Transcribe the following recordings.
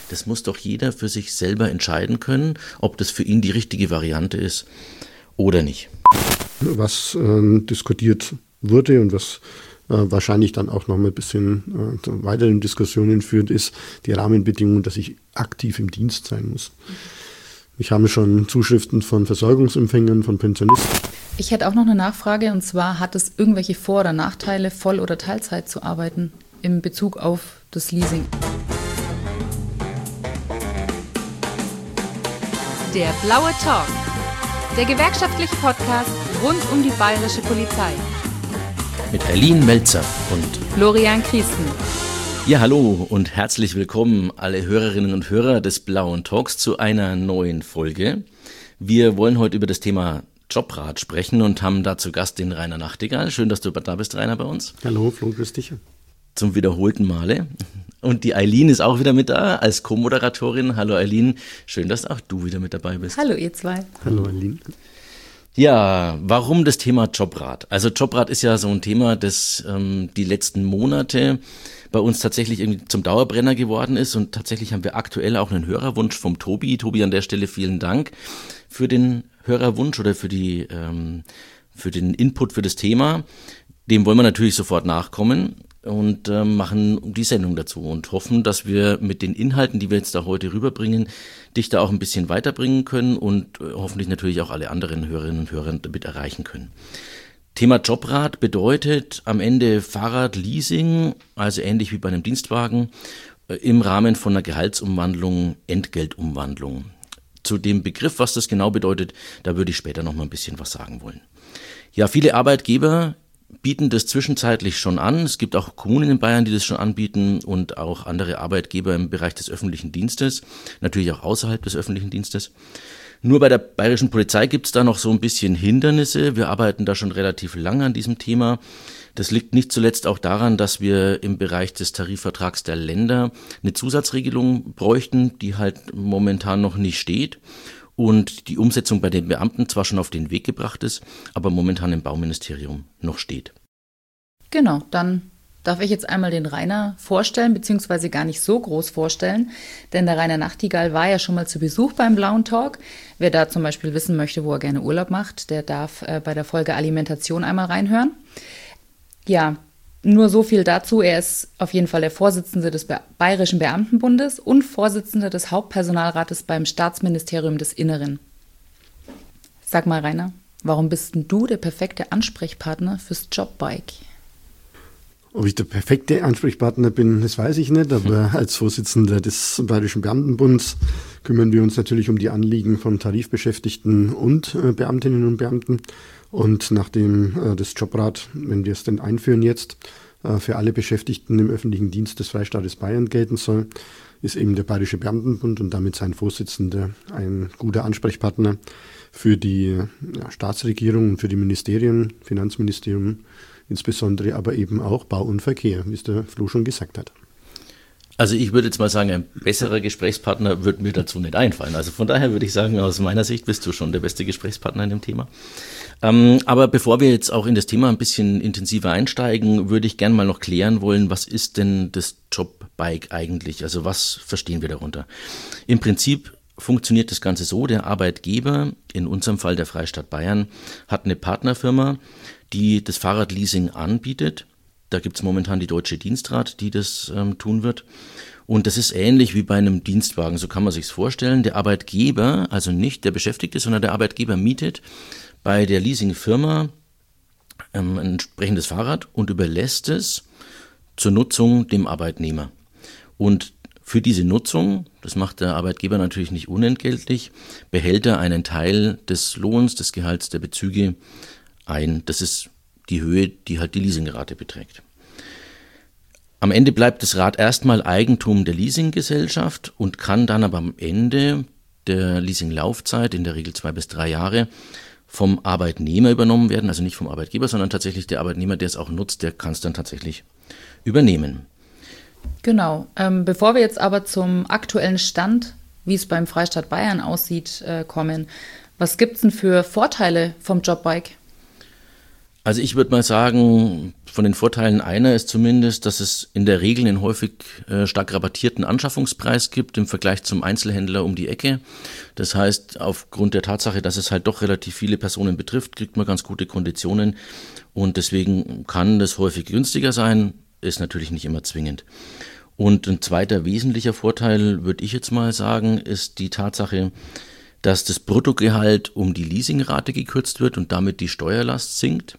Das muss doch jeder für sich selber entscheiden können, ob das für ihn die richtige Variante ist oder nicht. Was diskutiert wurde und was wahrscheinlich dann auch noch mal ein bisschen zu weiteren Diskussionen führt, ist die Rahmenbedingung, dass ich aktiv im Dienst sein muss. Ich habe schon Zuschriften von Versorgungsempfängern, von Pensionisten. Ich hätte auch noch eine Nachfrage, und zwar, hat es irgendwelche Vor- oder Nachteile, Voll- oder Teilzeit zu arbeiten in Bezug auf das Leasing? Der Blaue Talk, der gewerkschaftliche Podcast rund um die bayerische Polizei. Mit Eileen Melzer und Florian Kriesten. Ja, hallo und herzlich willkommen alle Hörerinnen und Hörer des Blauen Talks zu einer neuen Folge. Wir wollen heute über das Thema Jobrat sprechen und haben dazu Gast den Rainer Nachtigall. Schön, dass du da bist, Rainer, bei uns. Hallo, Flo, grüß dich. Zum wiederholten Male. Und die Eileen ist auch wieder mit da als Co-Moderatorin. Hallo Eileen, schön, dass auch du wieder mit dabei bist. Hallo ihr zwei. Hallo Eileen. Ja, warum das Thema Jobrat? Also Jobrat ist ja so ein Thema, das die letzten Monate bei uns tatsächlich irgendwie zum Dauerbrenner geworden ist, und tatsächlich haben wir aktuell auch einen Hörerwunsch vom Tobi. Tobi, an der Stelle vielen Dank für den Hörerwunsch oder für den Input für das Thema. Dem wollen wir natürlich sofort nachkommen und machen die Sendung dazu und hoffen, dass wir mit den Inhalten, die wir jetzt da heute rüberbringen, dich da auch ein bisschen weiterbringen können und hoffentlich natürlich auch alle anderen Hörerinnen und Hörer damit erreichen können. Thema Jobrat bedeutet am Ende Fahrradleasing, also ähnlich wie bei einem Dienstwagen, im Rahmen von einer Gehaltsumwandlung, Entgeltumwandlung. Zu dem Begriff, was das genau bedeutet, da würde ich später noch mal ein bisschen was sagen wollen. Ja, viele Arbeitgeber bieten das zwischenzeitlich schon an. Es gibt auch Kommunen in Bayern, die das schon anbieten, und auch andere Arbeitgeber im Bereich des öffentlichen Dienstes, natürlich auch außerhalb des öffentlichen Dienstes. Nur bei der bayerischen Polizei gibt es da noch so ein bisschen Hindernisse. Wir arbeiten da schon relativ lange an diesem Thema. Das liegt nicht zuletzt auch daran, dass wir im Bereich des Tarifvertrags der Länder eine Zusatzregelung bräuchten, die halt momentan noch nicht steht. Und die Umsetzung bei den Beamten zwar schon auf den Weg gebracht ist, aber momentan im Bauministerium noch steht. Genau, dann darf ich jetzt einmal den Rainer vorstellen, beziehungsweise gar nicht so groß vorstellen, denn der Rainer Nachtigall war ja schon mal zu Besuch beim Blauen Talk. Wer da zum Beispiel wissen möchte, wo er gerne Urlaub macht, der darf bei der Folge Alimentation einmal reinhören. Ja, nur so viel dazu. Er ist auf jeden Fall der Vorsitzende des Bayerischen Beamtenbundes und Vorsitzender des Hauptpersonalrates beim Staatsministerium des Inneren. Sag mal, Rainer, warum bist denn du der perfekte Ansprechpartner fürs Jobbike? Ob ich der perfekte Ansprechpartner bin, das weiß ich nicht, aber als Vorsitzender des Bayerischen Beamtenbunds kümmern wir uns natürlich um die Anliegen von Tarifbeschäftigten und Beamtinnen und Beamten. Und nachdem das Jobrat, wenn wir es denn einführen jetzt, für alle Beschäftigten im öffentlichen Dienst des Freistaates Bayern gelten soll, ist eben der Bayerische Beamtenbund und damit sein Vorsitzender ein guter Ansprechpartner für die Staatsregierung und für die Ministerien, Finanzministerium insbesondere, aber eben auch Bau und Verkehr, wie es der Flo schon gesagt hat. Also ich würde jetzt mal sagen, ein besserer Gesprächspartner wird mir dazu nicht einfallen. Also von daher würde ich sagen, aus meiner Sicht bist du schon der beste Gesprächspartner in dem Thema. Aber bevor wir jetzt auch in das Thema ein bisschen intensiver einsteigen, würde ich gerne mal noch klären wollen, was ist denn das Jobbike eigentlich? Also was verstehen wir darunter? Im Prinzip funktioniert das Ganze so: Der Arbeitgeber, in unserem Fall der Freistaat Bayern, hat eine Partnerfirma, die das Fahrradleasing anbietet. Da gibt es momentan die Deutsche Dienstrat, die das tun wird. Und das ist ähnlich wie bei einem Dienstwagen, so kann man sich's vorstellen. Der Arbeitgeber, also nicht der Beschäftigte, sondern der Arbeitgeber mietet bei der Leasingfirma ein entsprechendes Fahrrad und überlässt es zur Nutzung dem Arbeitnehmer. Und für diese Nutzung, das macht der Arbeitgeber natürlich nicht unentgeltlich, behält er einen Teil des Lohns, des Gehalts, der Bezüge ein. Das ist die Höhe, die halt die Leasingrate beträgt. Am Ende bleibt das Rad erstmal Eigentum der Leasinggesellschaft und kann dann aber am Ende der Leasinglaufzeit, in der Regel 2 bis 3 Jahre, vom Arbeitnehmer übernommen werden, also nicht vom Arbeitgeber, sondern tatsächlich der Arbeitnehmer, der es auch nutzt, der kann es dann tatsächlich übernehmen. Genau. Bevor wir jetzt aber zum aktuellen Stand, wie es beim Freistaat Bayern aussieht, kommen, was gibt es denn für Vorteile vom Jobbike? Also ich würde mal sagen, von den Vorteilen einer ist zumindest, dass es in der Regel einen häufig stark rabattierten Anschaffungspreis gibt im Vergleich zum Einzelhändler um die Ecke. Das heißt, aufgrund der Tatsache, dass es halt doch relativ viele Personen betrifft, kriegt man ganz gute Konditionen und deswegen kann das häufig günstiger sein, ist natürlich nicht immer zwingend. Und ein zweiter wesentlicher Vorteil, würde ich jetzt mal sagen, ist die Tatsache, dass das Bruttogehalt um die Leasingrate gekürzt wird und damit die Steuerlast sinkt.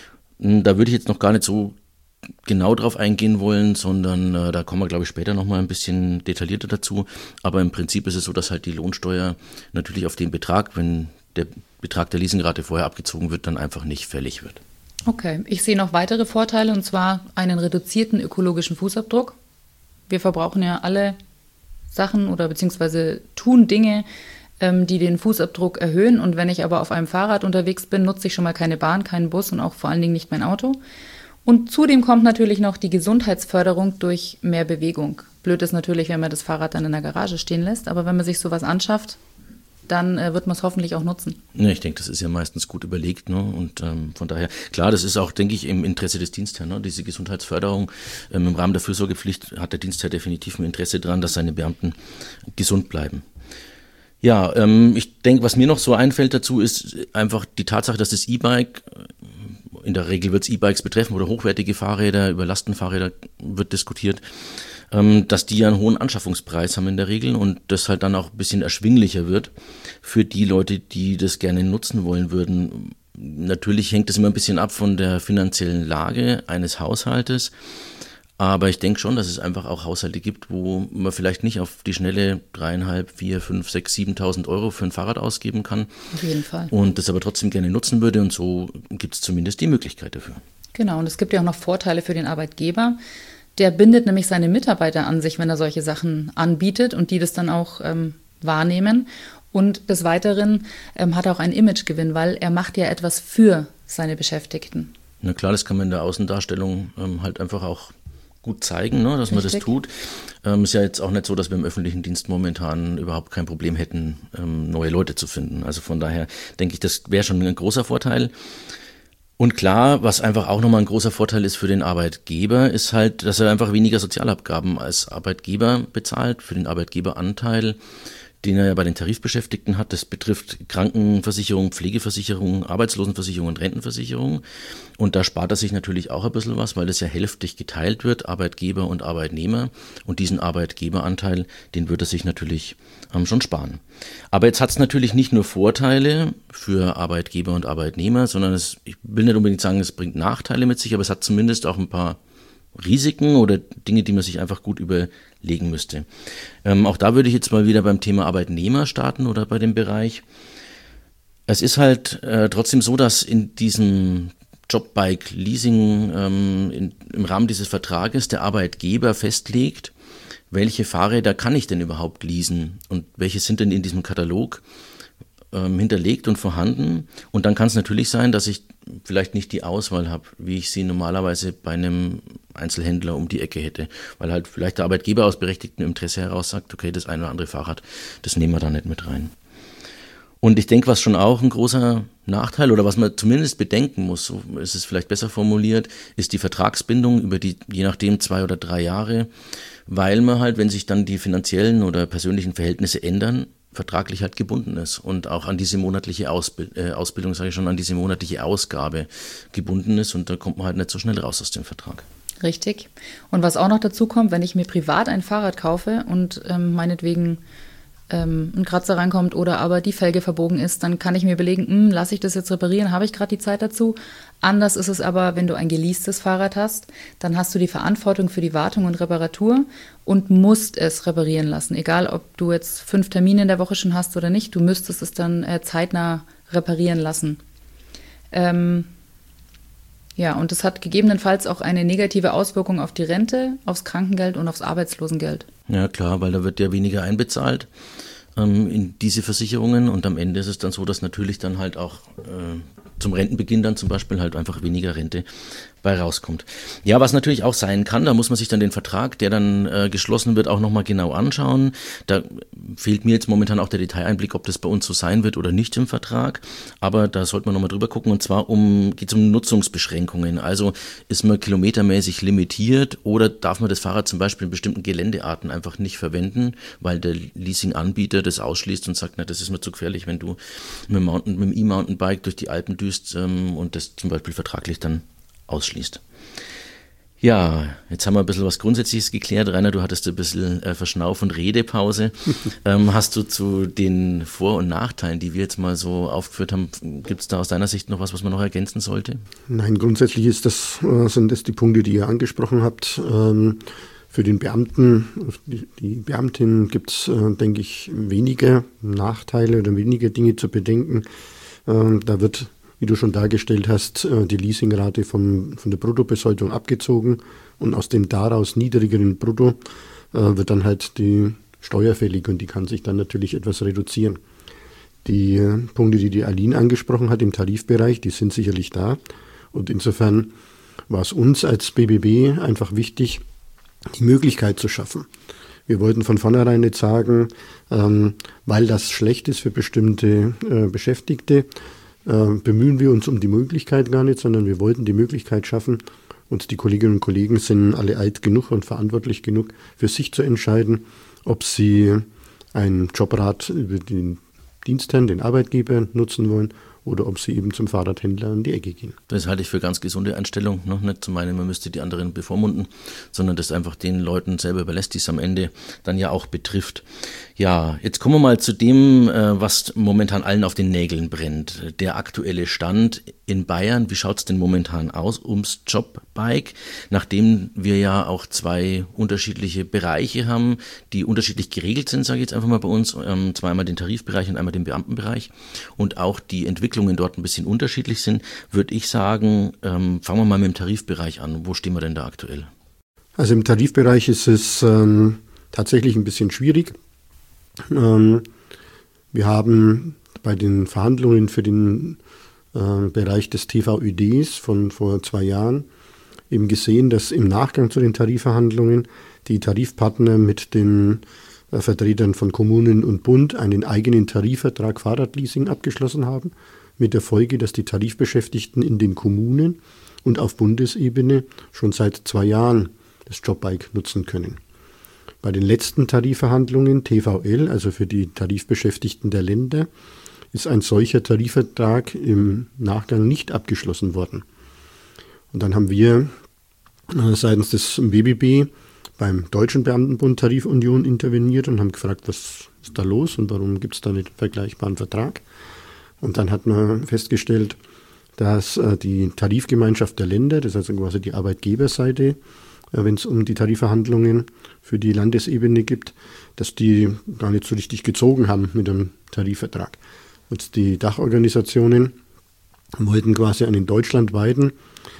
Da würde ich jetzt noch gar nicht so genau drauf eingehen wollen, sondern da kommen wir, glaube ich, später nochmal ein bisschen detaillierter dazu. Aber im Prinzip ist es so, dass halt die Lohnsteuer natürlich auf den Betrag, wenn der Betrag der Leasingrate vorher abgezogen wird, dann einfach nicht fällig wird. Okay, ich sehe noch weitere Vorteile, und zwar einen reduzierten ökologischen Fußabdruck. Wir verbrauchen ja alle Sachen oder beziehungsweise tun Dinge, die den Fußabdruck erhöhen. Und wenn ich aber auf einem Fahrrad unterwegs bin, nutze ich schon mal keine Bahn, keinen Bus und auch vor allen Dingen nicht mein Auto. Und zudem kommt natürlich noch die Gesundheitsförderung durch mehr Bewegung. Blöd ist natürlich, wenn man das Fahrrad dann in der Garage stehen lässt, aber wenn man sich sowas anschafft, dann wird man es hoffentlich auch nutzen. Ja, ich denke, das ist ja meistens gut überlegt, ne? Und von daher, klar, das ist auch, denke ich, im Interesse des Dienstherrn, ne? Diese Gesundheitsförderung im Rahmen der Fürsorgepflicht hat der Dienstherr definitiv ein Interesse daran, dass seine Beamten gesund bleiben. Ja, ich denke, was mir noch so einfällt dazu, ist einfach die Tatsache, dass das E-Bike, in der Regel wird es E-Bikes betreffen oder hochwertige Fahrräder, über Lastenfahrräder wird diskutiert, dass die ja einen hohen Anschaffungspreis haben in der Regel und das halt dann auch ein bisschen erschwinglicher wird für die Leute, die das gerne nutzen wollen würden. Natürlich hängt es immer ein bisschen ab von der finanziellen Lage eines Haushaltes. Aber ich denke schon, dass es einfach auch Haushalte gibt, wo man vielleicht nicht auf die schnelle 3.500, 4.000, 5.000, 6.000, 7.000 Euro für ein Fahrrad ausgeben kann. Auf jeden Fall. Und das aber trotzdem gerne nutzen würde und so gibt es zumindest die Möglichkeit dafür. Genau, und es gibt ja auch noch Vorteile für den Arbeitgeber. Der bindet nämlich seine Mitarbeiter an sich, wenn er solche Sachen anbietet und die das dann auch wahrnehmen. Und des Weiteren hat er auch einen Imagegewinn, weil er macht ja etwas für seine Beschäftigten. Na klar, das kann man in der Außendarstellung halt einfach auch gut zeigen, ne, dass man das tut. Ist ja jetzt auch nicht so, dass wir im öffentlichen Dienst momentan überhaupt kein Problem hätten, neue Leute zu finden. Also von daher denke ich, das wäre schon ein großer Vorteil. Und klar, was einfach auch nochmal ein großer Vorteil ist für den Arbeitgeber, ist halt, dass er einfach weniger Sozialabgaben als Arbeitgeber bezahlt, für den Arbeitgeberanteil, den er ja bei den Tarifbeschäftigten hat. Das betrifft Krankenversicherung, Pflegeversicherung, Arbeitslosenversicherung und Rentenversicherung. Und da spart er sich natürlich auch ein bisschen was, weil das ja hälftig geteilt wird, Arbeitgeber und Arbeitnehmer. Und diesen Arbeitgeberanteil, den wird er sich natürlich schon sparen. Aber jetzt hat es natürlich nicht nur Vorteile für Arbeitgeber und Arbeitnehmer, sondern ich will nicht unbedingt sagen, es bringt Nachteile mit sich, aber es hat zumindest auch ein paar Risiken oder Dinge, die man sich einfach gut überlegen müsste. Auch da würde ich jetzt mal wieder beim Thema Arbeitnehmer starten oder bei dem Bereich. Es ist halt trotzdem so, dass in diesem Jobbike-Leasing im Rahmen dieses Vertrages der Arbeitgeber festlegt, welche Fahrräder kann ich denn überhaupt leasen und welche sind denn in diesem Katalog hinterlegt und vorhanden. Und dann kann es natürlich sein, dass ich vielleicht nicht die Auswahl habe, wie ich sie normalerweise bei einem Einzelhändler um die Ecke hätte, weil halt vielleicht der Arbeitgeber aus berechtigtem Interesse heraus sagt, okay, das eine oder andere Fahrrad, das nehmen wir da nicht mit rein. Und ich denke, was schon auch ein großer Nachteil oder was man zumindest bedenken muss, so ist es vielleicht besser formuliert, ist die Vertragsbindung über die, je nachdem 2 oder 3 Jahre, weil man halt, wenn sich dann die finanziellen oder persönlichen Verhältnisse ändern, vertraglich halt gebunden ist und auch an diese monatliche Ausbildung, sage ich schon, an diese monatliche Ausgabe gebunden ist und da kommt man halt nicht so schnell raus aus dem Vertrag. Richtig. Und was auch noch dazu kommt, wenn ich mir privat ein Fahrrad kaufe und meinetwegen ein Kratzer reinkommt oder aber die Felge verbogen ist, dann kann ich mir überlegen, lasse ich das jetzt reparieren, habe ich gerade die Zeit dazu? Anders ist es aber, wenn du ein geleastes Fahrrad hast, dann hast du die Verantwortung für die Wartung und Reparatur und musst es reparieren lassen. Egal, ob du jetzt 5 Termine in der Woche schon hast oder nicht, du müsstest es dann zeitnah reparieren lassen. Ja, und das hat gegebenenfalls auch eine negative Auswirkung auf die Rente, aufs Krankengeld und aufs Arbeitslosengeld. Ja klar, weil da wird ja weniger einbezahlt in diese Versicherungen und am Ende ist es dann so, dass natürlich dann halt auch zum Rentenbeginn dann zum Beispiel halt einfach weniger Rente bei rauskommt. Ja, was natürlich auch sein kann, da muss man sich dann den Vertrag, der dann geschlossen wird, auch nochmal genau anschauen. Da fehlt mir jetzt momentan auch der Detaileinblick, ob das bei uns so sein wird oder nicht im Vertrag. Aber da sollte man nochmal drüber gucken. Und zwar geht es um Nutzungsbeschränkungen. Also ist man kilometermäßig limitiert oder darf man das Fahrrad zum Beispiel in bestimmten Geländearten einfach nicht verwenden, weil der Leasinganbieter das ausschließt und sagt, na, das ist mir zu gefährlich, wenn du mit dem E-Mountainbike durch die Alpen düst und das zum Beispiel vertraglich dann ausschließt. Ja, jetzt haben wir ein bisschen was Grundsätzliches geklärt. Rainer, du hattest ein bisschen Verschnauf- und Redepause. Hast du zu den Vor- und Nachteilen, die wir jetzt mal so aufgeführt haben, gibt es da aus deiner Sicht noch was man noch ergänzen sollte? Nein, grundsätzlich sind das die Punkte, die ihr angesprochen habt. Für den Beamten, die Beamtin gibt es, denke ich, weniger Nachteile oder weniger Dinge zu bedenken. Da wird, wie du schon dargestellt hast, die Leasingrate von der Bruttobesoldung abgezogen und aus dem daraus niedrigeren Brutto wird dann halt die Steuer fällig und die kann sich dann natürlich etwas reduzieren. Die Punkte, die Aline angesprochen hat im Tarifbereich, die sind sicherlich da und insofern war es uns als BBB einfach wichtig, die Möglichkeit zu schaffen. Wir wollten von vornherein nicht sagen, weil das schlecht ist für bestimmte Beschäftigte, bemühen wir uns um die Möglichkeit gar nicht, sondern wir wollten die Möglichkeit schaffen und die Kolleginnen und Kollegen sind alle alt genug und verantwortlich genug, für sich zu entscheiden, ob sie ein Jobrat über den Dienstherrn, den Arbeitgeber nutzen wollen oder ob sie eben zum Fahrradhändler um die Ecke gehen. Das halte ich für ganz gesunde Einstellung, ne? Nicht zu meinen, man müsste die anderen bevormunden, sondern das einfach den Leuten selber überlässt, die es am Ende dann ja auch betrifft. Ja, jetzt kommen wir mal zu dem, was momentan allen auf den Nägeln brennt. Der aktuelle Stand in Bayern, wie schaut es denn momentan aus ums Jobbike? Nachdem wir ja auch zwei unterschiedliche Bereiche haben, die unterschiedlich geregelt sind, sage ich jetzt einfach mal bei uns, zwar einmal den Tarifbereich und einmal den Beamtenbereich und auch die Entwicklungen dort ein bisschen unterschiedlich sind, würde ich sagen, fangen wir mal mit dem Tarifbereich an. Wo stehen wir denn da aktuell? Also im Tarifbereich ist es tatsächlich ein bisschen schwierig. Wir haben bei den Verhandlungen für den Bereich des TVÖDs von vor 2 Jahren eben gesehen, dass im Nachgang zu den Tarifverhandlungen die Tarifpartner mit den Vertretern von Kommunen und Bund einen eigenen Tarifvertrag Fahrradleasing abgeschlossen haben, mit der Folge, dass die Tarifbeschäftigten in den Kommunen und auf Bundesebene schon seit 2 Jahren das Jobbike nutzen können. Bei den letzten Tarifverhandlungen, TVL, also für die Tarifbeschäftigten der Länder, ist ein solcher Tarifvertrag im Nachgang nicht abgeschlossen worden. Und dann haben wir seitens des BBB beim Deutschen Beamtenbund Tarifunion interveniert und haben gefragt, was ist da los und warum gibt es da nicht einen vergleichbaren Vertrag. Und dann hat man festgestellt, dass die Tarifgemeinschaft der Länder, das ist also quasi die Arbeitgeberseite, wenn es um die Tarifverhandlungen für die Landesebene gibt, dass die gar nicht so richtig gezogen haben mit dem Tarifvertrag. Und die Dachorganisationen wollten quasi einen deutschlandweiten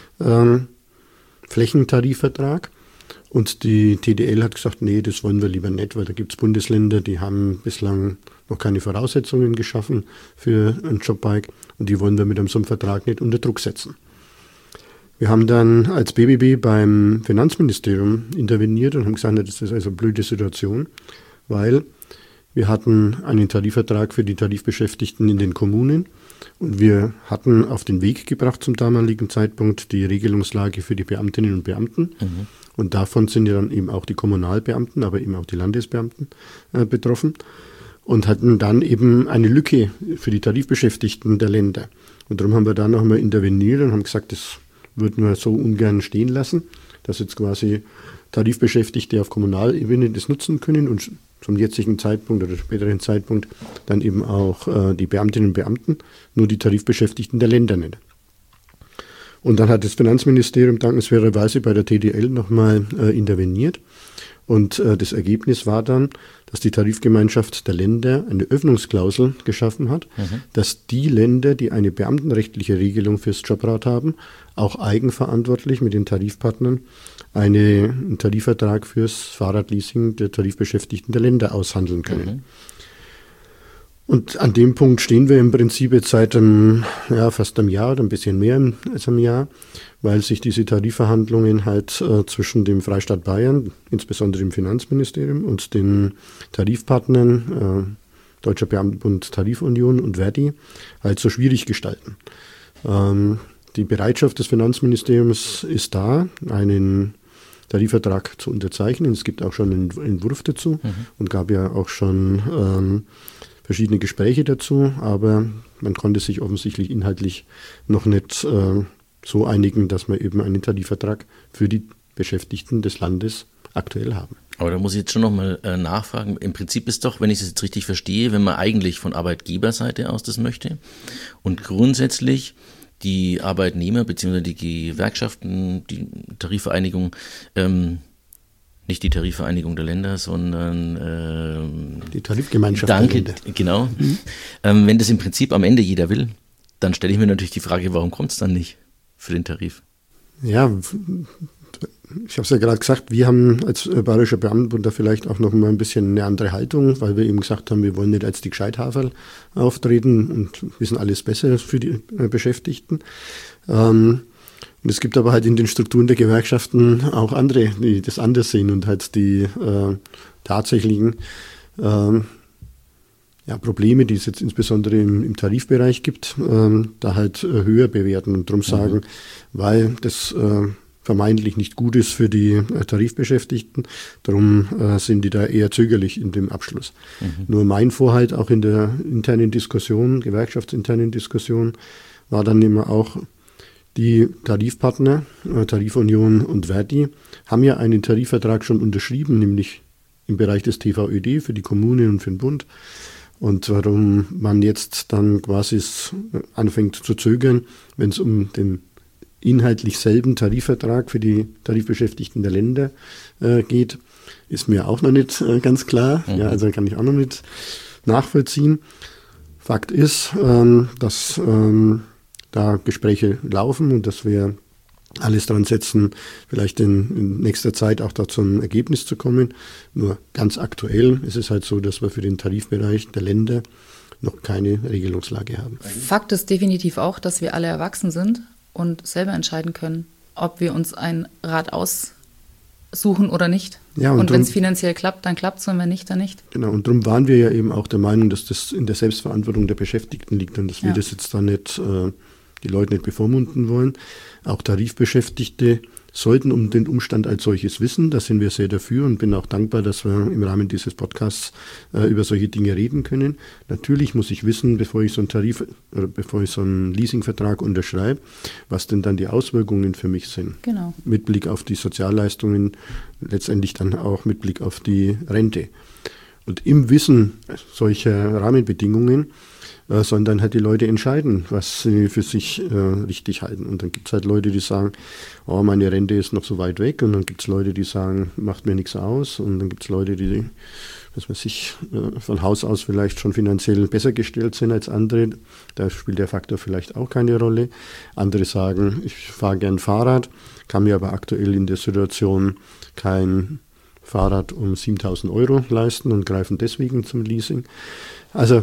Flächentarifvertrag und die TDL hat gesagt, nee, das wollen wir lieber nicht, weil da gibt es Bundesländer, die haben bislang noch keine Voraussetzungen geschaffen für ein Jobbike und die wollen wir mit so einem Vertrag nicht unter Druck setzen. Wir haben dann als BBB beim Finanzministerium interveniert und haben gesagt, das ist also eine blöde Situation, weil wir hatten einen Tarifvertrag für die Tarifbeschäftigten in den Kommunen und wir hatten auf den Weg gebracht zum damaligen Zeitpunkt die Regelungslage für die Beamtinnen und Beamten. Und davon sind ja dann eben auch die Kommunalbeamten, aber eben auch die Landesbeamten betroffen und hatten dann eben eine Lücke für die Tarifbeschäftigten der Länder. Und darum haben wir da nochmal interveniert und haben gesagt, das würden wir so ungern stehen lassen, dass jetzt quasi Tarifbeschäftigte auf Kommunalebene das nutzen können und zum jetzigen Zeitpunkt oder späteren Zeitpunkt dann eben auch die Beamtinnen und Beamten, nur die Tarifbeschäftigten der Länder nicht. Und dann hat das Finanzministerium dankenswerterweise bei der TDL nochmal interveniert und das Ergebnis war dann, dass die Tarifgemeinschaft der Länder eine Öffnungsklausel geschaffen hat, dass die Länder, die eine beamtenrechtliche Regelung fürs Jobrad haben, auch eigenverantwortlich mit den Tarifpartnern einen Tarifvertrag fürs Fahrradleasing der Tarifbeschäftigten der Länder aushandeln können. Und an dem Punkt stehen wir im Prinzip jetzt seit fast einem Jahr oder ein bisschen mehr als einem Jahr, weil sich diese Tarifverhandlungen halt zwischen dem Freistaat Bayern, insbesondere dem Finanzministerium, und den Tarifpartnern Deutscher Beamtenbund Tarifunion und Verdi halt so schwierig gestalten. Die Bereitschaft des Finanzministeriums ist da, einen Tarifvertrag zu unterzeichnen. Es gibt auch schon einen Entwurf dazu und gab ja auch schon verschiedene Gespräche dazu, aber man konnte sich offensichtlich inhaltlich noch nicht so einigen, dass wir eben einen Tarifvertrag für die Beschäftigten des Landes aktuell haben. Aber da muss ich jetzt schon nochmal nachfragen. Im Prinzip ist doch, wenn ich es jetzt richtig verstehe, wenn man eigentlich von Arbeitgeberseite aus das möchte und grundsätzlich die Arbeitnehmer bzw. die Gewerkschaften, die Tarifvereinigung, nicht die Tarifvereinigung der Länder, sondern die Tarifgemeinschaft der Länder. Genau. Wenn das im Prinzip am Ende jeder will, dann stelle ich mir natürlich die Frage, warum kommt es dann nicht für den Tarif? Ja, ich habe es ja gerade gesagt, wir haben als Bayerischer Beamtenbund da vielleicht auch noch mal ein bisschen eine andere Haltung, weil wir eben gesagt haben, wir wollen nicht als die Gescheithaferl auftreten und wissen alles besser für die Beschäftigten. Und es gibt aber halt in den Strukturen der Gewerkschaften auch andere, die das anders sehen und halt die tatsächlichen Probleme, die es jetzt insbesondere im Tarifbereich gibt, da halt höher bewerten und darum sagen, weil das vermeintlich nicht gut ist für die Tarifbeschäftigten. Darum sind die da eher zögerlich in dem Abschluss. Nur mein Vorhalt auch in der internen Diskussion, gewerkschaftsinternen Diskussion, war dann immer auch, die Tarifpartner, Tarifunion und Verdi, haben ja einen Tarifvertrag schon unterschrieben, nämlich im Bereich des TVÖD für die Kommune und für den Bund. Und warum man jetzt dann quasi anfängt zu zögern, wenn es um den inhaltlich selben Tarifvertrag für die Tarifbeschäftigten der Länder geht, ist mir auch noch nicht ganz klar. Ja, also kann ich auch noch nicht nachvollziehen. Fakt ist, dass da Gespräche laufen und dass wir alles dran setzen, vielleicht in nächster Zeit auch da zum Ergebnis zu kommen. Nur ganz aktuell ist es halt so, dass wir für den Tarifbereich der Länder noch keine Regelungslage haben. Fakt ist definitiv auch, dass wir alle erwachsen sind und selber entscheiden können, ob wir uns einen Rat aussuchen oder nicht. Ja, und wenn es finanziell klappt, dann klappt es, und wenn nicht, dann nicht. Genau, und darum waren wir ja eben auch der Meinung, dass das in der Selbstverantwortung der Beschäftigten liegt und dass wir das jetzt da nicht, die Leute nicht bevormunden wollen. Auch Tarifbeschäftigte sollten um den Umstand als solches wissen. Da sind wir sehr dafür und bin auch dankbar, dass wir im Rahmen dieses Podcasts über solche Dinge reden können. Natürlich muss ich wissen, bevor ich so einen Leasingvertrag unterschreibe, was denn dann die Auswirkungen für mich sind. Genau. Mit Blick auf die Sozialleistungen, letztendlich dann auch mit Blick auf die Rente. Und im Wissen solcher Rahmenbedingungen sollen dann halt die Leute entscheiden, was sie für sich richtig halten. Und dann gibt es halt Leute, die sagen, oh, meine Rente ist noch so weit weg. Und dann gibt es Leute, die sagen, macht mir nichts aus. Und dann gibt es Leute, die, von Haus aus vielleicht schon finanziell besser gestellt sind als andere. Da spielt der Faktor vielleicht auch keine Rolle. Andere sagen, ich fahre gern Fahrrad, kann mir aber aktuell in der Situation kein Fahrrad um 7.000 Euro leisten und greifen deswegen zum Leasing. Also,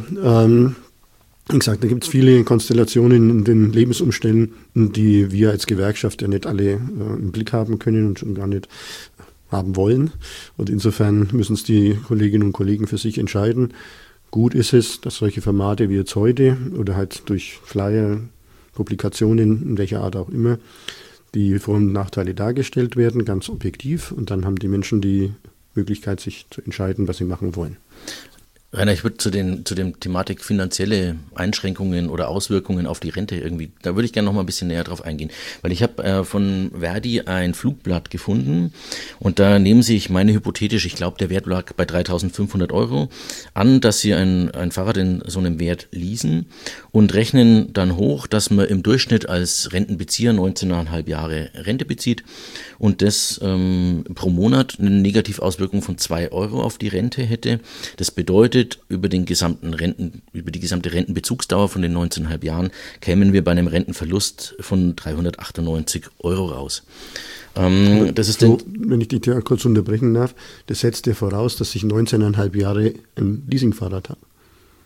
wie gesagt, da gibt es viele Konstellationen in den Lebensumständen, die wir als Gewerkschaft ja nicht alle im Blick haben können und schon gar nicht haben wollen. Und insofern müssen es die Kolleginnen und Kollegen für sich entscheiden. Gut ist es, dass solche Formate wie jetzt heute oder halt durch Flyer, Publikationen, in welcher Art auch immer, die Vor- und Nachteile dargestellt werden, ganz objektiv. Und dann haben die Menschen die Möglichkeit, sich zu entscheiden, was sie machen wollen. Rainer, ich würde zu dem Thematik finanzielle Einschränkungen oder Auswirkungen auf die Rente irgendwie, da würde ich gerne noch mal ein bisschen näher drauf eingehen. Weil ich habe von Verdi ein Flugblatt gefunden und da nehmen sie, ich meine hypothetisch, ich glaube der Wert lag bei 3.500 Euro an, dass sie ein Fahrrad in so einem Wert leasen und rechnen dann hoch, dass man im Durchschnitt als Rentenbezieher 19,5 Jahre Rente bezieht und das pro Monat eine Negativauswirkung von 2 Euro auf die Rente hätte. Das bedeutet, über die gesamte Rentenbezugsdauer von den 19,5 Jahren kämen wir bei einem Rentenverlust von 398 Euro raus. Das ist so, wenn ich die kurz unterbrechen darf, das setzt ja voraus, dass ich 19,5 Jahre ein Leasingfahrrad habe.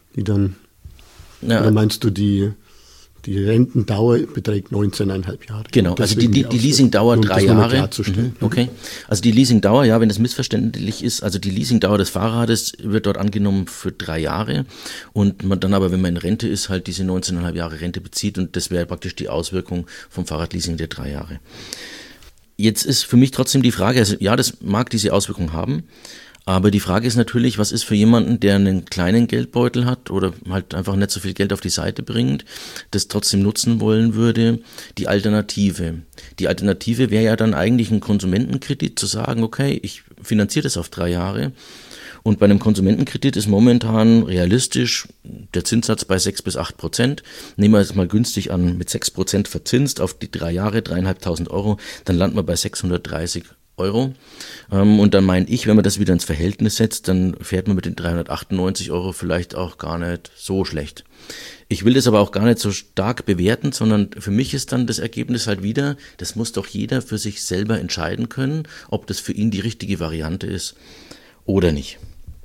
die dann, oder meinst du die Rentendauer beträgt 19,5 Jahre. Genau, also die Leasingdauer 3 Jahre. Okay, also die Leasingdauer, ja, wenn das missverständlich ist, also die Leasingdauer des Fahrrades wird dort angenommen für 3 Jahre und man dann aber, wenn man in Rente ist, halt diese 19,5 Jahre Rente bezieht und das wäre praktisch die Auswirkung vom Fahrradleasing der 3 Jahre. Jetzt ist für mich trotzdem die Frage, also ja, das mag diese Auswirkung haben, aber die Frage ist natürlich, was ist für jemanden, der einen kleinen Geldbeutel hat oder halt einfach nicht so viel Geld auf die Seite bringt, das trotzdem nutzen wollen würde, die Alternative. Die Alternative wäre ja dann eigentlich ein Konsumentenkredit, zu sagen, okay, ich finanziere das auf 3 Jahre. Und bei einem Konsumentenkredit ist momentan realistisch der Zinssatz bei 6-8%. Nehmen wir jetzt mal günstig an, mit 6% verzinst auf die 3 Jahre, 3.500 Euro, dann landen wir bei 630 Euro. Und dann meine ich, wenn man das wieder ins Verhältnis setzt, dann fährt man mit den 398 Euro vielleicht auch gar nicht so schlecht. Ich will das aber auch gar nicht so stark bewerten, sondern für mich ist dann das Ergebnis halt wieder, das muss doch jeder für sich selber entscheiden können, ob das für ihn die richtige Variante ist oder nicht.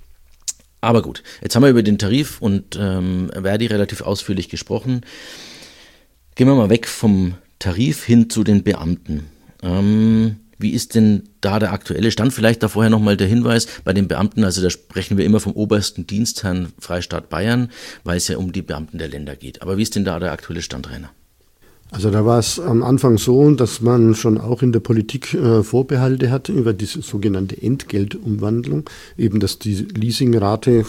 Aber gut, jetzt haben wir über den Tarif und Verdi relativ ausführlich gesprochen. Gehen wir mal weg vom Tarif hin zu den Beamten. Wie ist denn da der aktuelle Stand? Vielleicht da vorher nochmal der Hinweis bei den Beamten, also da sprechen wir immer vom obersten Dienstherrn Freistaat Bayern, weil es ja um die Beamten der Länder geht. Aber wie ist denn da der aktuelle Stand, Rainer? Also da war es am Anfang so, dass man schon auch in der Politik Vorbehalte hatte über diese sogenannte Entgeltumwandlung, eben dass die Leasingrate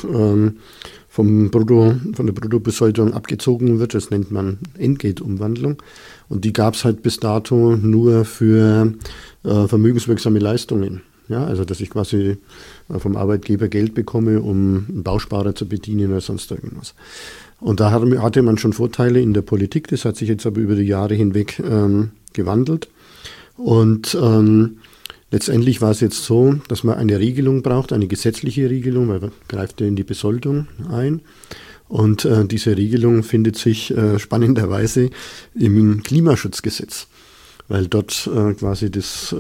von der Bruttobesoldung abgezogen wird, das nennt man Entgeltumwandlung. Und die gab es halt bis dato nur für vermögenswirksame Leistungen. Ja, also dass ich quasi vom Arbeitgeber Geld bekomme, um einen Bausparer zu bedienen oder sonst irgendwas. Und da hatte man schon Vorteile in der Politik, das hat sich jetzt aber über die Jahre hinweg gewandelt. Und letztendlich war es jetzt so, dass man eine Regelung braucht, eine gesetzliche Regelung, weil man greift ja in die Besoldung ein. Und diese Regelung findet sich spannenderweise im Klimaschutzgesetz, weil dort quasi das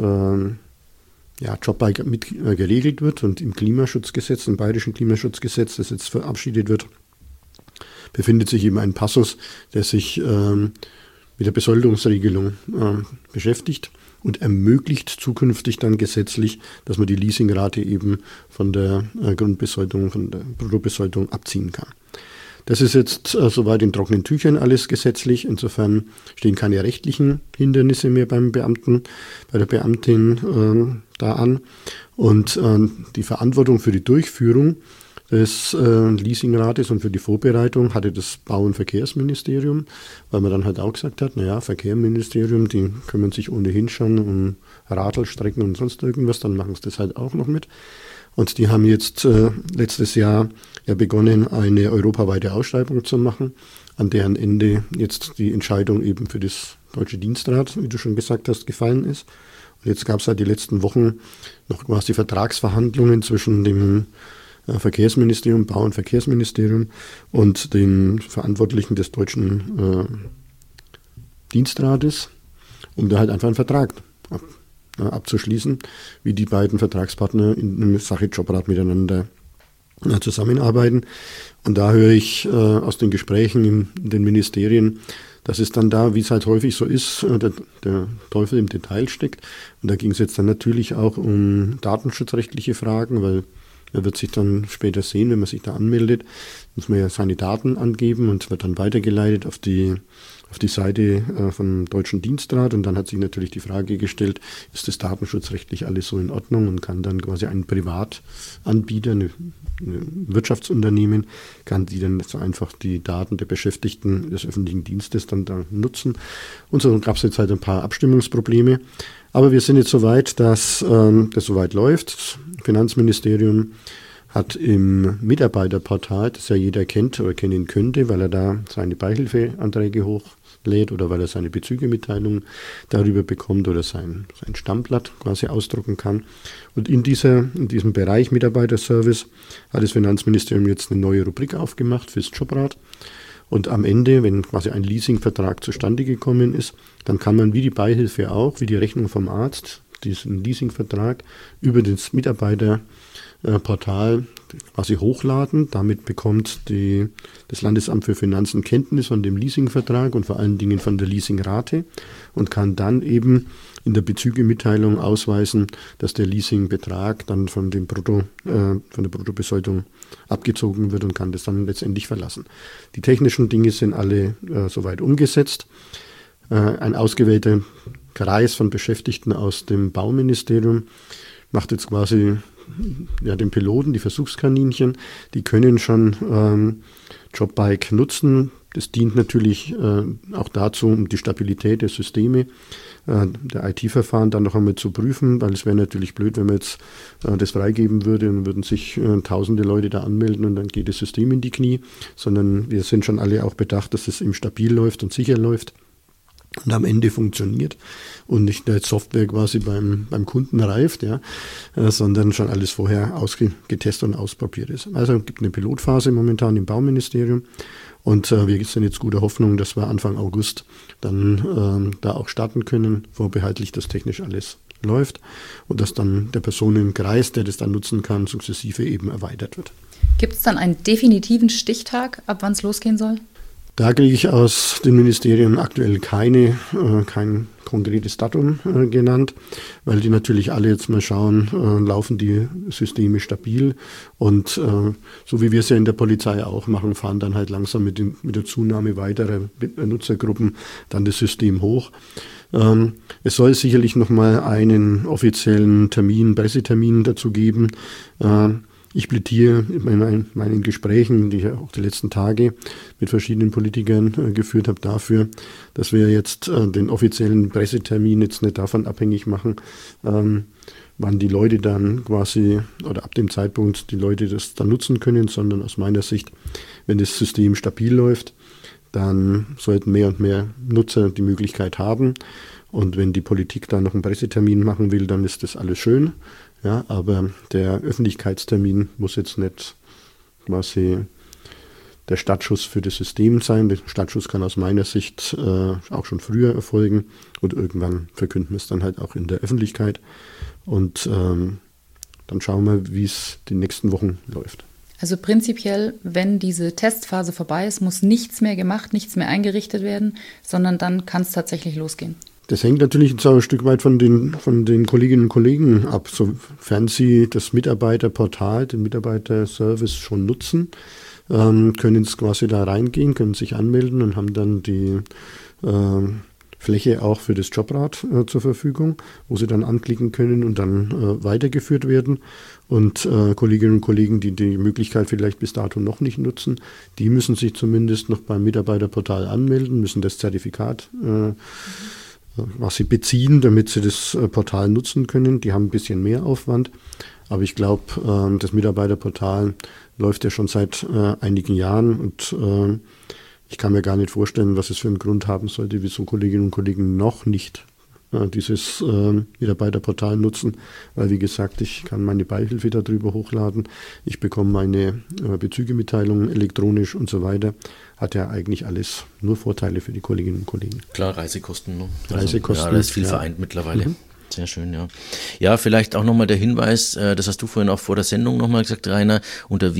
Jobbike mit geregelt wird und im Klimaschutzgesetz, im bayerischen Klimaschutzgesetz, das jetzt verabschiedet wird, befindet sich eben ein Passus, der sich mit der Besoldungsregelung beschäftigt und ermöglicht zukünftig dann gesetzlich, dass man die Leasingrate eben von der Grundbesoldung, von der Bruttobesoldung abziehen kann. Das ist jetzt soweit in trockenen Tüchern alles gesetzlich. Insofern stehen keine rechtlichen Hindernisse mehr beim Beamten, bei der Beamtin da an. Und die Verantwortung für die Durchführung des Leasingrates und für die Vorbereitung hatte das Bau- und Verkehrsministerium, weil man dann halt auch gesagt hat, Verkehrsministerium, die kümmern sich ohnehin schon um Radlstrecken und sonst irgendwas, dann machen sie das halt auch noch mit. Und die haben jetzt letztes Jahr begonnen, eine europaweite Ausschreibung zu machen, an deren Ende jetzt die Entscheidung eben für das Deutsche Dienstrat, wie du schon gesagt hast, gefallen ist. Und jetzt gab es halt die letzten Wochen noch quasi Vertragsverhandlungen zwischen dem Verkehrsministerium, Bau- und Verkehrsministerium und den Verantwortlichen des Deutschen Dienstrates, um da halt einfach einen Vertrag abzuschließen, wie die beiden Vertragspartner in der Sache Jobrat miteinander zusammenarbeiten. Und da höre ich aus den Gesprächen in den Ministerien, dass es dann da, wie es halt häufig so ist, der Teufel im Detail steckt. Und da ging es jetzt dann natürlich auch um datenschutzrechtliche Fragen, weil er wird sich dann später sehen, wenn man sich da anmeldet, muss man ja seine Daten angeben und wird dann weitergeleitet auf die Seite vom Deutschen Dienstrat. Und dann hat sich natürlich die Frage gestellt, ist das datenschutzrechtlich alles so in Ordnung und kann dann quasi ein Privatanbieter, ein Wirtschaftsunternehmen, kann die dann so einfach die Daten der Beschäftigten des öffentlichen Dienstes dann da nutzen. Und so gab es jetzt halt ein paar Abstimmungsprobleme. Aber wir sind jetzt so weit, dass das soweit läuft. Das Finanzministerium hat im Mitarbeiterportal, das ja jeder kennt oder kennen könnte, weil er da seine Beihilfeanträge hochlädt oder weil er seine Bezügemitteilungen darüber bekommt oder sein Stammblatt quasi ausdrucken kann. Und in diesem Bereich Mitarbeiterservice hat das Finanzministerium jetzt eine neue Rubrik aufgemacht fürs Jobrat. Und am Ende, wenn quasi ein Leasingvertrag zustande gekommen ist, dann kann man wie die Beihilfe auch, wie die Rechnung vom Arzt, diesen Leasingvertrag über das Mitarbeiterportal Portal quasi hochladen. Damit bekommt das Landesamt für Finanzen Kenntnis von dem Leasingvertrag und vor allen Dingen von der Leasingrate und kann dann eben in der Bezügemitteilung ausweisen, dass der Leasingbetrag dann von der Bruttobesoldung abgezogen wird und kann das dann letztendlich verlassen. Die technischen Dinge sind alle soweit umgesetzt. Ein ausgewählter Kreis von Beschäftigten aus dem Bauministerium macht jetzt quasi den Piloten, die Versuchskaninchen, die können schon JobBike nutzen. Das dient natürlich auch dazu, um die Stabilität der Systeme, der IT-Verfahren dann noch einmal zu prüfen, weil es wäre natürlich blöd, wenn man jetzt das freigeben würde und würden sich tausende Leute da anmelden und dann geht das System in die Knie, sondern wir sind schon alle auch bedacht, dass es eben stabil läuft und sicher läuft und am Ende funktioniert und nicht als Software quasi beim Kunden reift, sondern schon alles vorher getestet und ausprobiert ist. Also es gibt eine Pilotphase momentan im Bauministerium und wir sind jetzt guter Hoffnung, dass wir Anfang August dann da auch starten können, vorbehaltlich, dass technisch alles läuft und dass dann der Personenkreis, der das dann nutzen kann, sukzessive eben erweitert wird. Gibt es dann einen definitiven Stichtag, ab wann es losgehen soll? Da kriege ich aus den Ministerien aktuell kein konkretes Datum genannt, weil die natürlich alle jetzt mal schauen, laufen die Systeme stabil und so wie wir es ja in der Polizei auch machen, fahren dann halt langsam mit der Zunahme weiterer Nutzergruppen dann das System hoch. Es soll sicherlich nochmal einen offiziellen Pressetermin dazu geben. Ich plädiere in meinen Gesprächen, die ich auch die letzten Tage mit verschiedenen Politikern geführt habe, dafür, dass wir jetzt den offiziellen Pressetermin jetzt nicht davon abhängig machen, wann die Leute dann quasi oder ab dem Zeitpunkt die Leute das dann nutzen können, sondern aus meiner Sicht, wenn das System stabil läuft, dann sollten mehr und mehr Nutzer die Möglichkeit haben. Und wenn die Politik dann noch einen Pressetermin machen will, dann ist das alles schön. Ja, aber der Öffentlichkeitstermin muss jetzt nicht quasi der Startschuss für das System sein. Der Startschuss kann aus meiner Sicht auch schon früher erfolgen und irgendwann verkünden wir es dann halt auch in der Öffentlichkeit. Und dann schauen wir, wie es die nächsten Wochen läuft. Also prinzipiell, wenn diese Testphase vorbei ist, muss nichts mehr gemacht, nichts mehr eingerichtet werden, sondern dann kann es tatsächlich losgehen. Das hängt natürlich ein Stück weit von den Kolleginnen und Kollegen ab, sofern sie das Mitarbeiterportal, den Mitarbeiterservice schon nutzen, können es quasi da reingehen, können sich anmelden und haben dann die Fläche auch für das Jobrad zur Verfügung, wo sie dann anklicken können und dann weitergeführt werden. Und Kolleginnen und Kollegen, die die Möglichkeit vielleicht bis dato noch nicht nutzen, die müssen sich zumindest noch beim Mitarbeiterportal anmelden, müssen das Zertifikat was sie beziehen, damit sie das Portal nutzen können. Die haben ein bisschen mehr Aufwand, aber ich glaube, das Mitarbeiterportal läuft ja schon seit einigen Jahren und ich kann mir gar nicht vorstellen, was es für einen Grund haben sollte, wieso Kolleginnen und Kollegen noch nicht dieses Mitarbeiterportal nutzen, weil wie gesagt, ich kann meine Beihilfe darüber hochladen, ich bekomme meine Bezügemitteilungen elektronisch und so weiter. Hat ja eigentlich alles nur Vorteile für die Kolleginnen und Kollegen. Klar, Reisekosten. Ne? Reisekosten. Ja, da ist viel vereint mittlerweile. Mhm. Sehr schön, ja. Ja, vielleicht auch nochmal der Hinweis, das hast du vorhin auch vor der Sendung nochmal gesagt, Rainer, unter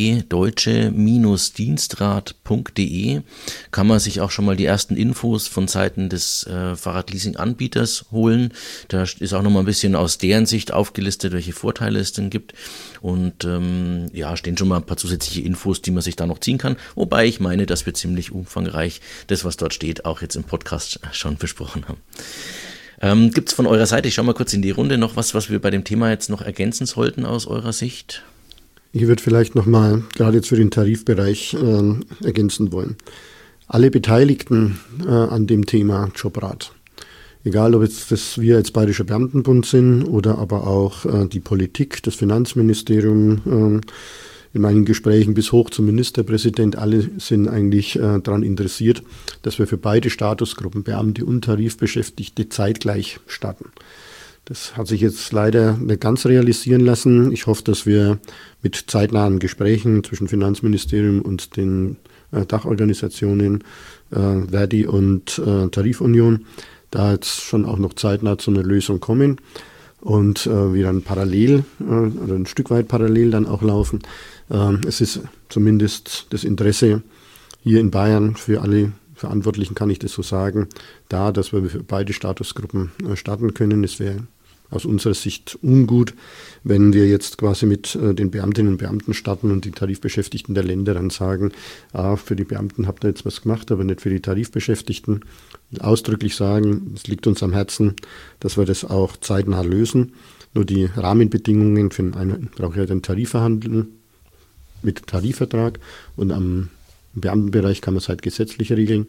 www.deutsche-dienstrat.de kann man sich auch schon mal die ersten Infos von Seiten des Fahrradleasing-Anbieters holen. Da ist auch nochmal ein bisschen aus deren Sicht aufgelistet, welche Vorteile es denn gibt. Und stehen schon mal ein paar zusätzliche Infos, die man sich da noch ziehen kann. Wobei ich meine, dass wir ziemlich umfangreich das, was dort steht, auch jetzt im Podcast schon besprochen haben. Gibt es von eurer Seite, ich schaue mal kurz in die Runde, noch was wir bei dem Thema jetzt noch ergänzen sollten aus eurer Sicht? Ich würde vielleicht nochmal, gerade jetzt für den Tarifbereich, ergänzen wollen. Alle Beteiligten an dem Thema Jobrad, egal ob jetzt das wir als Bayerischer Beamtenbund sind oder aber auch die Politik, das Finanzministerium, in meinen Gesprächen bis hoch zum Ministerpräsident, alle sind eigentlich daran interessiert, dass wir für beide Statusgruppen, Beamte und Tarifbeschäftigte, zeitgleich starten. Das hat sich jetzt leider nicht ganz realisieren lassen. Ich hoffe, dass wir mit zeitnahen Gesprächen zwischen Finanzministerium und den Dachorganisationen Verdi und Tarifunion da jetzt schon auch noch zeitnah zu einer Lösung kommen. und wir dann parallel oder ein Stück weit parallel dann auch laufen. Es ist zumindest das Interesse hier in Bayern für alle Verantwortlichen, kann ich das so sagen, da, dass wir für beide Statusgruppen starten können. Es wäre aus unserer Sicht ungut, wenn wir jetzt quasi mit den Beamtinnen und Beamten starten und die Tarifbeschäftigten der Länder dann sagen, für die Beamten habt ihr jetzt was gemacht, aber nicht für die Tarifbeschäftigten. Ausdrücklich sagen, es liegt uns am Herzen, dass wir das auch zeitnah lösen. Nur die Rahmenbedingungen für einen braucht ja den Tarifverhandeln mit Tarifvertrag und im Beamtenbereich kann man es halt gesetzlich regeln.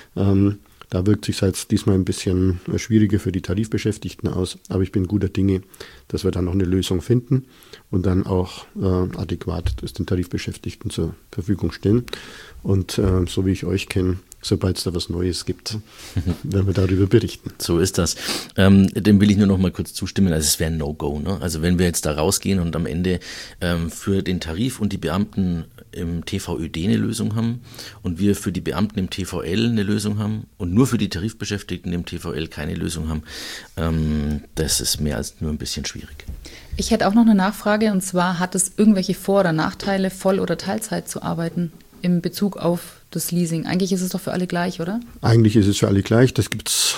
Da wirkt sich halt diesmal ein bisschen schwieriger für die Tarifbeschäftigten aus, aber ich bin guter Dinge, dass wir dann noch eine Lösung finden und dann auch adäquat das den Tarifbeschäftigten zur Verfügung stellen. Und so wie ich euch kenne, sobald es da was Neues gibt, werden wir darüber berichten. So ist das. Dem will ich nur noch mal kurz zustimmen. Also es wäre ein No-Go. Ne? Also wenn wir jetzt da rausgehen und am Ende für den Tarif und die Beamten im TVÖD eine Lösung haben und wir für die Beamten im TVL eine Lösung haben und nur für die Tarifbeschäftigten im TVL keine Lösung haben, das ist mehr als nur ein bisschen schwierig. Ich hätte auch noch eine Nachfrage, und zwar, hat es irgendwelche Vor- oder Nachteile, Voll- oder Teilzeit zu arbeiten in Bezug auf das Leasing? Eigentlich ist es doch für alle gleich, oder? Eigentlich ist es für alle gleich. Das gibt es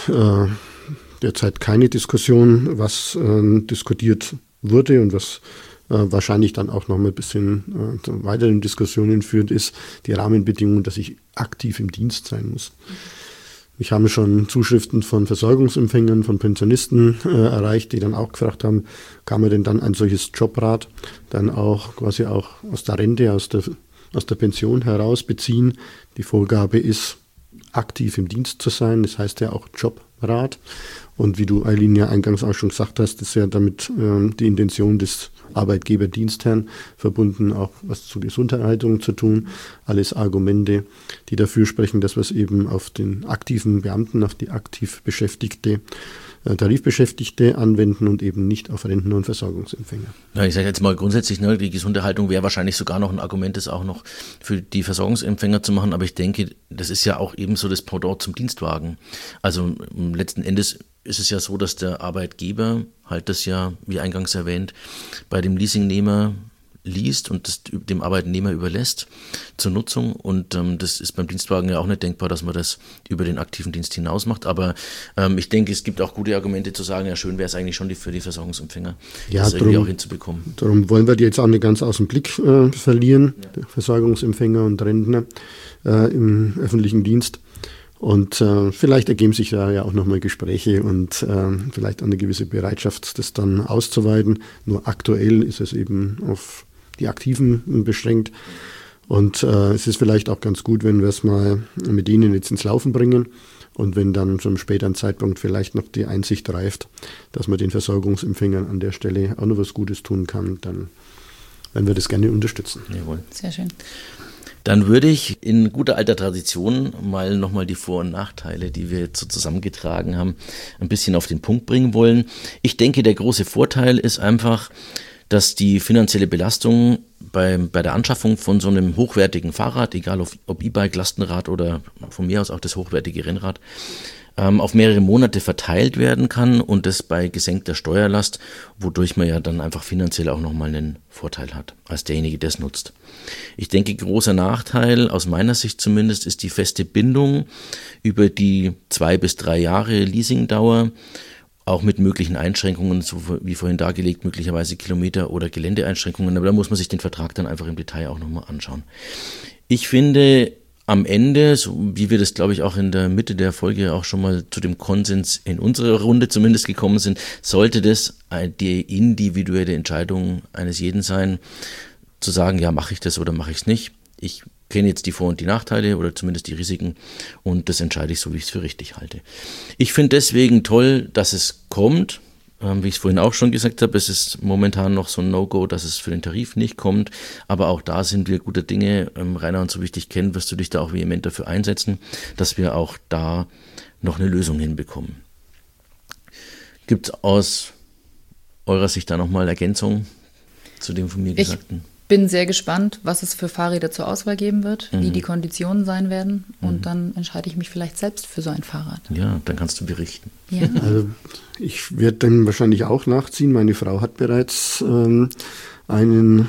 derzeit keine Diskussion, was diskutiert wurde und was wahrscheinlich dann auch noch mal ein bisschen zu weiteren Diskussionen führt, ist die Rahmenbedingung, dass ich aktiv im Dienst sein muss. Ich habe schon Zuschriften von Versorgungsempfängern, von Pensionisten erreicht, die dann auch gefragt haben, kann man denn dann ein solches Jobrad dann auch quasi auch aus der Rente, aus der Pension heraus beziehen. Die Vorgabe ist, aktiv im Dienst zu sein, das heißt ja auch Jobrat. Und wie du, Eileen, ja eingangs auch schon gesagt hast, ist ja damit die Intention des Arbeitgeberdienstherrn verbunden, auch was zur Gesunderhaltung zu tun. Alles Argumente, die dafür sprechen, dass wir es eben auf den aktiven Beamten, auf die aktiv Beschäftigte, Tarifbeschäftigte anwenden und eben nicht auf Rentner und Versorgungsempfänger. Ja, ich sage jetzt mal grundsätzlich, ne, die Gesunderhaltung wäre wahrscheinlich sogar noch ein Argument, das auch noch für die Versorgungsempfänger zu machen, aber ich denke, das ist ja auch eben so das Pendant zum Dienstwagen. Also letzten Endes ist es ja so, dass der Arbeitgeber halt das ja, wie eingangs erwähnt, bei dem Leasingnehmer liest und das dem Arbeitnehmer überlässt zur Nutzung, und das ist beim Dienstwagen ja auch nicht denkbar, dass man das über den aktiven Dienst hinaus macht, aber ich denke, es gibt auch gute Argumente zu sagen, ja, schön wäre es eigentlich schon für die Versorgungsempfänger, ja, das irgendwie auch hinzubekommen. Darum wollen wir die jetzt auch nicht ganz aus dem Blick verlieren, ja. Versorgungsempfänger und Rentner im öffentlichen Dienst. Und vielleicht ergeben sich da ja auch nochmal Gespräche und vielleicht eine gewisse Bereitschaft, das dann auszuweiten. Nur aktuell ist es eben auf die Aktiven beschränkt. Und es ist vielleicht auch ganz gut, wenn wir es mal mit ihnen jetzt ins Laufen bringen. Und wenn dann zum späteren Zeitpunkt vielleicht noch die Einsicht reift, dass man den Versorgungsempfängern an der Stelle auch noch was Gutes tun kann, dann werden wir das gerne unterstützen. Jawohl. Sehr schön. Dann würde ich in guter alter Tradition mal nochmal die Vor- und Nachteile, die wir jetzt so zusammengetragen haben, ein bisschen auf den Punkt bringen wollen. Ich denke, der große Vorteil ist einfach, dass die finanzielle Belastung bei der Anschaffung von so einem hochwertigen Fahrrad, egal ob E-Bike, Lastenrad oder von mir aus auch das hochwertige Rennrad, auf mehrere Monate verteilt werden kann und das bei gesenkter Steuerlast, wodurch man ja dann einfach finanziell auch nochmal einen Vorteil hat, als derjenige, der es nutzt. Ich denke, großer Nachteil, aus meiner Sicht zumindest, ist die feste Bindung über die 2 bis 3 Jahre Leasingdauer, auch mit möglichen Einschränkungen, so wie vorhin dargelegt, möglicherweise Kilometer- oder Geländeeinschränkungen, aber da muss man sich den Vertrag dann einfach im Detail auch nochmal anschauen. Ich finde, am Ende, so wie wir das, glaube ich, auch in der Mitte der Folge auch schon mal zu dem Konsens in unserer Runde zumindest gekommen sind, sollte das die individuelle Entscheidung eines jeden sein, zu sagen, ja, mache ich das oder mache ich es nicht. Ich kenne jetzt die Vor- und die Nachteile oder zumindest die Risiken und das entscheide ich so, wie ich es für richtig halte. Ich finde deswegen toll, dass es kommt. Wie ich es vorhin auch schon gesagt habe, es ist momentan noch so ein No-Go, dass es für den Tarif nicht kommt. Aber auch da sind wir guter Dinge. Rainer, und so wie ich dich kenne, wirst du dich da auch vehement dafür einsetzen, dass wir auch da noch eine Lösung hinbekommen. Gibt es aus eurer Sicht da nochmal Ergänzungen zu dem von mir Gesagten? bin sehr gespannt, was es für Fahrräder zur Auswahl geben wird, wie die Konditionen sein werden. Und dann entscheide ich mich vielleicht selbst für so ein Fahrrad. Ja, dann kannst du berichten. Ja. Also ich werde dann wahrscheinlich auch nachziehen. Meine Frau hat bereits einen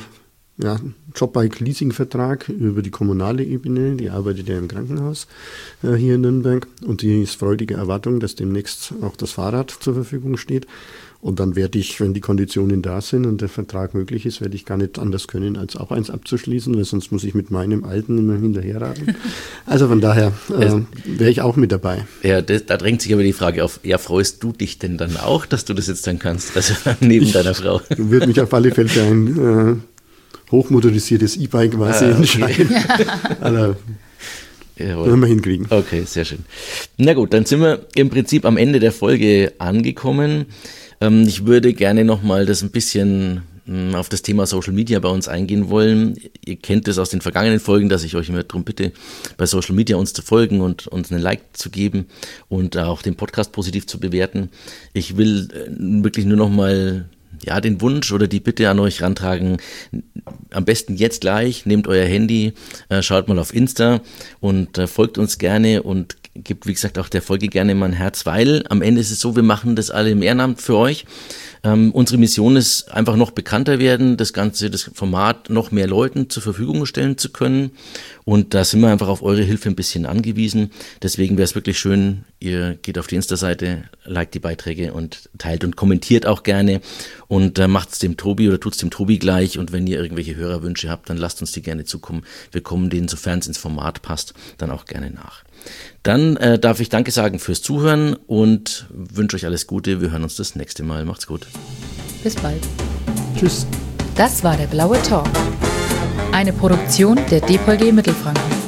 Jobbike-Leasing-Vertrag über die kommunale Ebene. Die arbeitet ja im Krankenhaus hier in Nürnberg. Und die ist freudige Erwartung, dass demnächst auch das Fahrrad zur Verfügung steht. Und dann werde ich, wenn die Konditionen da sind und der Vertrag möglich ist, werde ich gar nicht anders können, als auch eins abzuschließen, weil sonst muss ich mit meinem alten immer hinterherraten. Also von daher wäre ich auch mit dabei. Ja, da drängt sich aber die Frage auf, ja, freust du dich denn dann auch, dass du das jetzt dann kannst, also neben deiner Frau? Ich würde mich auf alle Fälle für ein hochmotorisiertes E-Bike quasi entscheiden. Also, werden wir hinkriegen. Okay, sehr schön. Na gut, dann sind wir im Prinzip am Ende der Folge angekommen. Ich würde gerne nochmal das ein bisschen auf das Thema Social Media bei uns eingehen wollen. Ihr kennt es aus den vergangenen Folgen, dass ich euch immer darum bitte, bei Social Media uns zu folgen und uns einen Like zu geben und auch den Podcast positiv zu bewerten. Ich will wirklich nur nochmal den Wunsch oder die Bitte an euch rantragen, am besten jetzt gleich, nehmt euer Handy, schaut mal auf Insta und folgt uns gerne und gebt, wie gesagt, auch der Folge gerne mal ein Herz, weil am Ende ist es so, wir machen das alle im Ehrenamt für euch. Unsere Mission ist einfach noch bekannter werden, das Format noch mehr Leuten zur Verfügung stellen zu können. Und da sind wir einfach auf eure Hilfe ein bisschen angewiesen. Deswegen wäre es wirklich schön, ihr geht auf die Insta-Seite, liked die Beiträge und teilt und kommentiert auch gerne und macht's dem Tobi oder tut's dem Tobi gleich. Und wenn ihr irgendwelche Hörerwünsche habt, dann lasst uns die gerne zukommen. Wir kommen denen, sofern es ins Format passt, dann auch gerne nach. Dann darf ich Danke sagen fürs Zuhören und wünsche euch alles Gute. Wir hören uns das nächste Mal. Macht's gut. Bis bald. Tschüss. Das war der Blaue Talk. Eine Produktion der DPG Mittelfranken.